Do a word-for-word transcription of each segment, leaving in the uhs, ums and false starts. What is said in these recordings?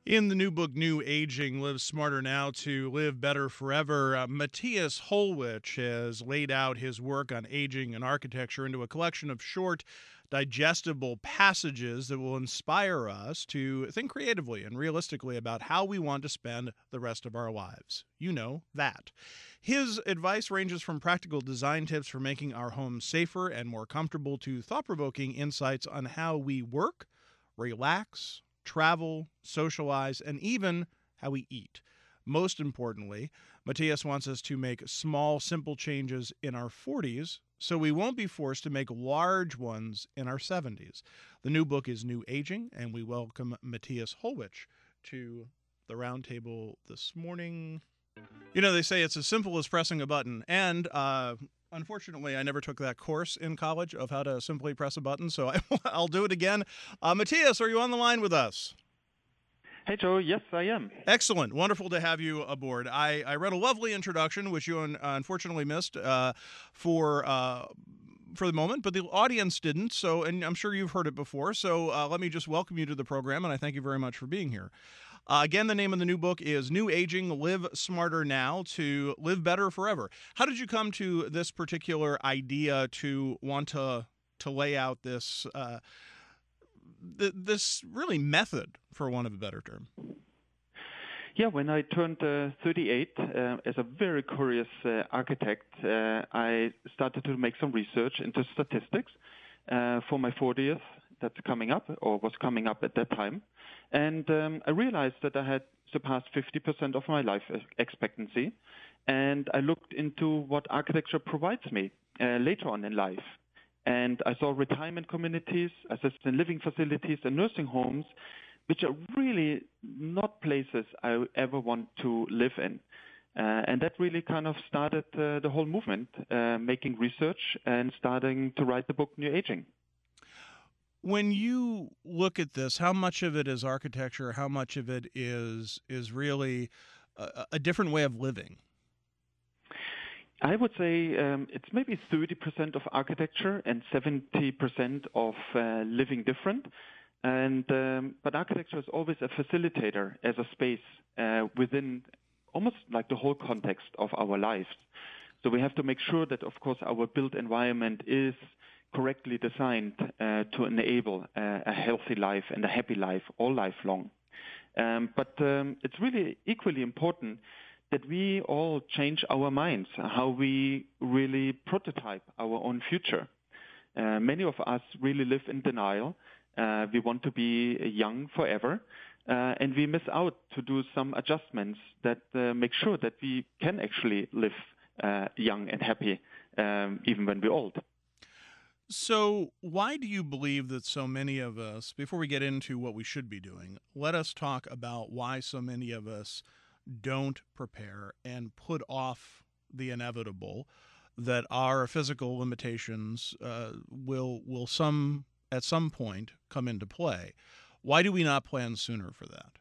In the new book, New Aging, Live Smarter Now to Live Better Forever, uh, Matthias Holwich has laid out his work on aging and architecture into a collection of short, digestible passages that will inspire us to think creatively and realistically about how we want to spend the rest of our lives. You know, that. His advice ranges from practical design tips for making our homes safer and more comfortable to thought provoking insights on how we work, relax, travel, socialize, and even how we eat. Most importantly, Matthias wants us to make small, simple changes in our forties so we won't be forced to make large ones in our seventies. The new book is New Aging, and we welcome Matthias Holwich to the roundtable this morning. You know, they say it's as simple as pressing a button, and uh, unfortunately, I never took that course in college of how to simply press a button, so I, I'll do it again. Uh, Matthias, are you on the line with us? Hey, Joe. Yes, I am. Excellent. Wonderful to have you aboard. I, I read a lovely introduction, which you un- unfortunately missed uh, for uh, for the moment, but the audience didn't. So, and I'm sure you've heard it before. So, uh, let me just welcome you to the program, and I thank you very much for being here. Uh, again, the name of the new book is New Aging, Live Smarter Now to Live Better Forever. How did you come to this particular idea to want to to lay out this uh, th- this really method, for want of a better term? Yeah, when I turned uh, thirty-eight, uh, as a very curious uh, architect, uh, I started to make some research into statistics uh, for my fortieth that's coming up, or was coming up at that time. And um, I realized that I had surpassed fifty percent of my life expectancy. And I looked into what architecture provides me uh, later on in life. And I saw retirement communities, assisted living facilities, and nursing homes, which are really not places I ever want to live in. Uh, and that really kind of started uh, the whole movement, uh, making research and starting to write the book New Aging. When you look at this, how much of it is architecture? How much of it is is really a, a different way of living? I would say um, it's maybe thirty percent of architecture and seventy percent of uh, living different. And um, but architecture is always a facilitator as a space uh, within almost like the whole context of our lives. So we have to make sure that, of course, our built environment is correctly designed uh, to enable uh, a healthy life and a happy life all lifelong. Um, but um, it's really equally important that we all change our minds, how we really prototype our own future. Uh, many of us really live in denial. Uh, we want to be young forever, uh, and we miss out to do some adjustments that uh, make sure that we can actually live uh, young and happy um, even when we're old. So, why do you believe that so many of us, before we get into what we should be doing, let us talk about why so many of us don't prepare and put off the inevitable, that our physical limitations uh, will will some at some point come into play. Why do we not plan sooner for that?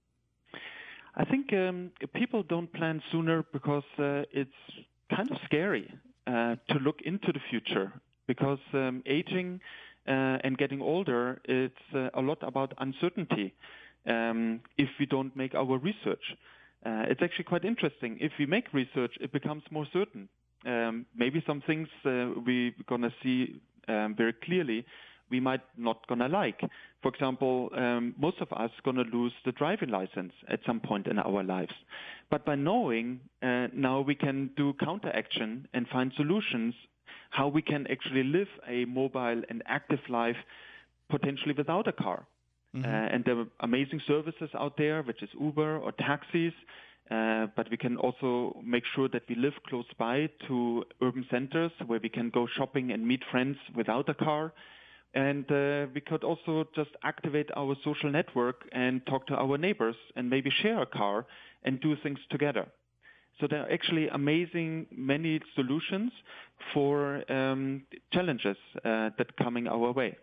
I think um, people don't plan sooner because uh, it's kind of scary uh, to look into the future, because um, aging uh, and getting older, it's uh, a lot about uncertainty um, if we don't make our research. Uh, it's actually quite interesting. If we make research, it becomes more certain. Um, maybe some things uh, we're going to see um, very clearly we might not going to like. For example, um, most of us going to lose the driving license at some point in our lives. But by knowing, uh, now we can do counteraction and find solutions how we can actually live a mobile and active life potentially without a car. Mm-hmm. Uh, and there are amazing services out there, which is Uber or taxis, uh, but we can also make sure that we live close by to urban centers where we can go shopping and meet friends without a car. And uh, we could also just activate our social network and talk to our neighbors and maybe share a car and do things together. So there are actually amazing many solutions for um, challenges uh, that are coming our way.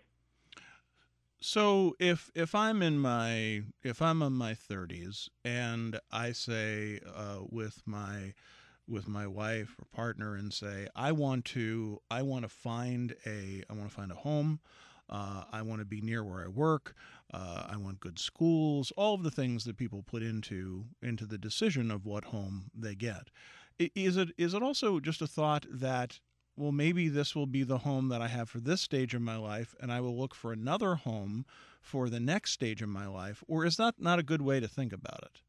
So if if I'm in my if I'm in my thirties and I say uh, with my with my wife or partner and say I want to I want to find a I want to find a home, uh, I want to be near where I work, Uh, I want good schools, all of the things that people put into into the decision of what home they get. I- Is it is it also just a thought that, well, maybe this will be the home that I have for this stage of my life, and I will look for another home for the next stage of my life, or is that not a good way to think about it?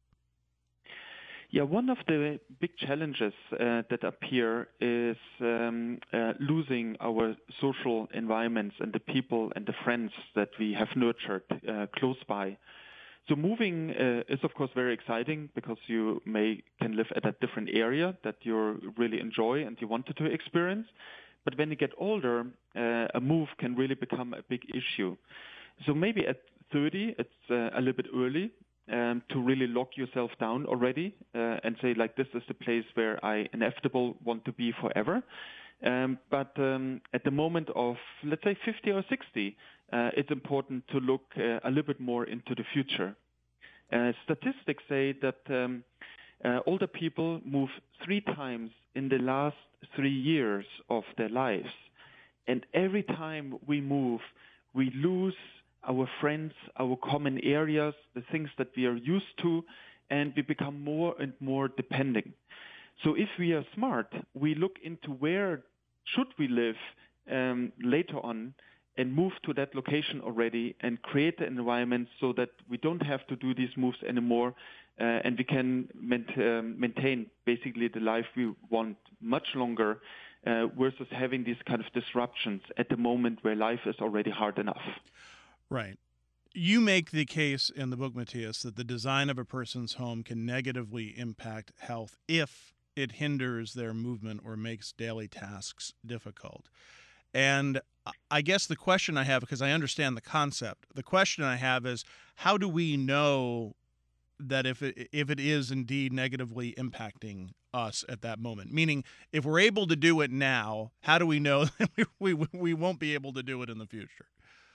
Yeah, one of the big challenges uh, that appear is um, uh, losing our social environments and the people and the friends that we have nurtured uh, close by. So moving uh, is of course very exciting because you may can live at a different area that you really enjoy and you wanted to experience. But when you get older, uh, a move can really become a big issue. So maybe at thirty, it's uh, a little bit early um, to really lock yourself down already uh, and say, like, this is the place where I inevitable want to be forever. Um, but um, at the moment of, let's say, fifty or sixty, uh, it's important to look uh, a little bit more into the future. Uh, statistics say that um, uh, older people move three times in the last three years of their lives. And every time we move, we lose our friends, our common areas, the things that we are used to, and we become more and more depending. So if we are smart, we look into where should we live um, later on and move to that location already and create the environment so that we don't have to do these moves anymore uh, and we can maint- um, maintain basically the life we want much longer uh, versus having these kind of disruptions at the moment where life is already hard enough. Right. You make the case in the book, Matthias, that the design of a person's home can negatively impact health if it hinders their movement or makes daily tasks difficult. And I guess the question I have, because I understand the concept, the question I have is, how do we know that if it, if it is indeed negatively impacting us at that moment? Meaning, if we're able to do it now, how do we know that we, we, we won't be able to do it in the future?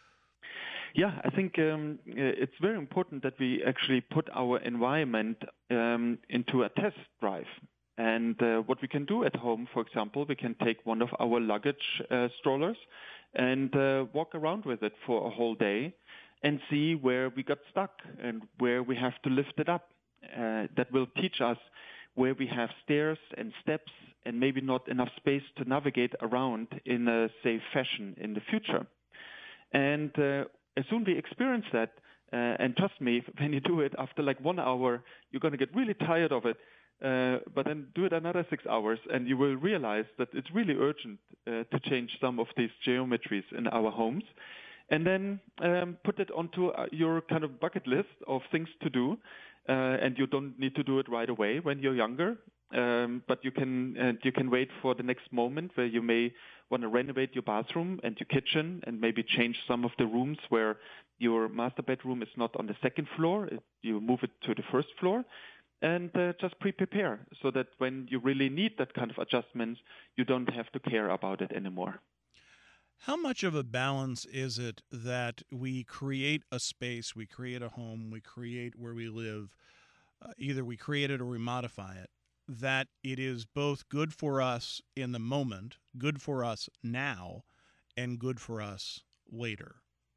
Yeah, I think um, it's very important that we actually put our environment um, into a test drive. And uh, what we can do at home, for example, we can take one of our luggage uh, strollers and uh, walk around with it for a whole day and see where we got stuck and where we have to lift it up. Uh, that will teach us where we have stairs and steps and maybe not enough space to navigate around in a safe fashion in the future. And uh, as soon as we experience that, uh, and trust me, when you do it after like one hour, you're going to get really tired of it. Uh, but then do it another six hours, and you will realize that it's really urgent uh, to change some of these geometries in our homes. And then um, put it onto uh, your kind of bucket list of things to do. Uh, and you don't need to do it right away when you're younger. Um, but you can uh, you can wait for the next moment where you may want to renovate your bathroom and your kitchen and maybe change some of the rooms where your master bedroom is not on the second floor. It, you move it to the first floor. And uh, just pre-prepare so that when you really need that kind of adjustments, you don't have to care about it anymore. How much of a balance is it that we create a space, we create a home, we create where we live, uh, either we create it or we modify it, that it is both good for us in the moment, good for us now, and good for us later?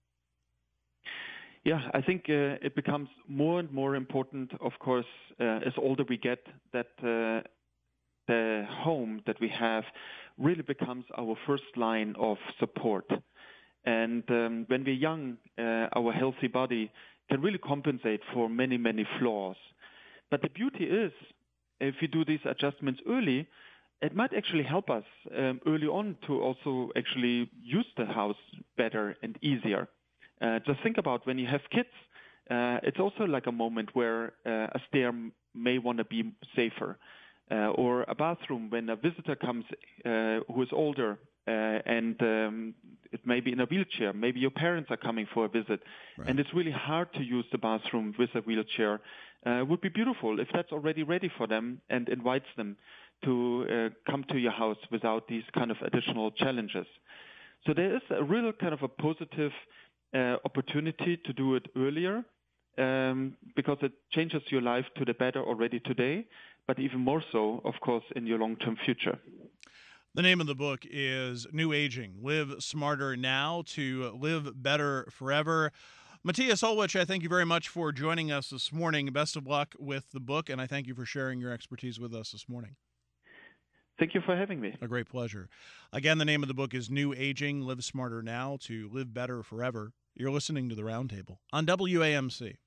Yeah, I think uh, it becomes more and more important, of course, uh, as older we get, that uh, the home that we have really becomes our first line of support. And um, when we're young, uh, our healthy body can really compensate for many, many flaws. But the beauty is, if you do these adjustments early, it might actually help us um, early on to also actually use the house better and easier. Uh, just think about when you have kids, uh, it's also like a moment where uh, a stair may want to be safer. Uh, or a bathroom when a visitor comes uh, who is older uh, and um, it may be in a wheelchair. Maybe your parents are coming for a visit, Right. and it's really hard to use the bathroom with a wheelchair. Uh, it would be beautiful if that's already ready for them and invites them to uh, come to your house without these kind of additional challenges. So there is a real kind of a positive uh, opportunity to do it earlier um, because it changes your life to the better already today, but even more so, of course, in your long-term future. The name of the book is New Aging, Live Smarter Now to Live Better Forever. Matthias Holwich, I thank you very much for joining us this morning. Best of luck with the book, and I thank you for sharing your expertise with us this morning. Thank you for having me. A great pleasure. Again, the name of the book is New Aging, Live Smarter Now to Live Better Forever. You're listening to The Roundtable on W A M C.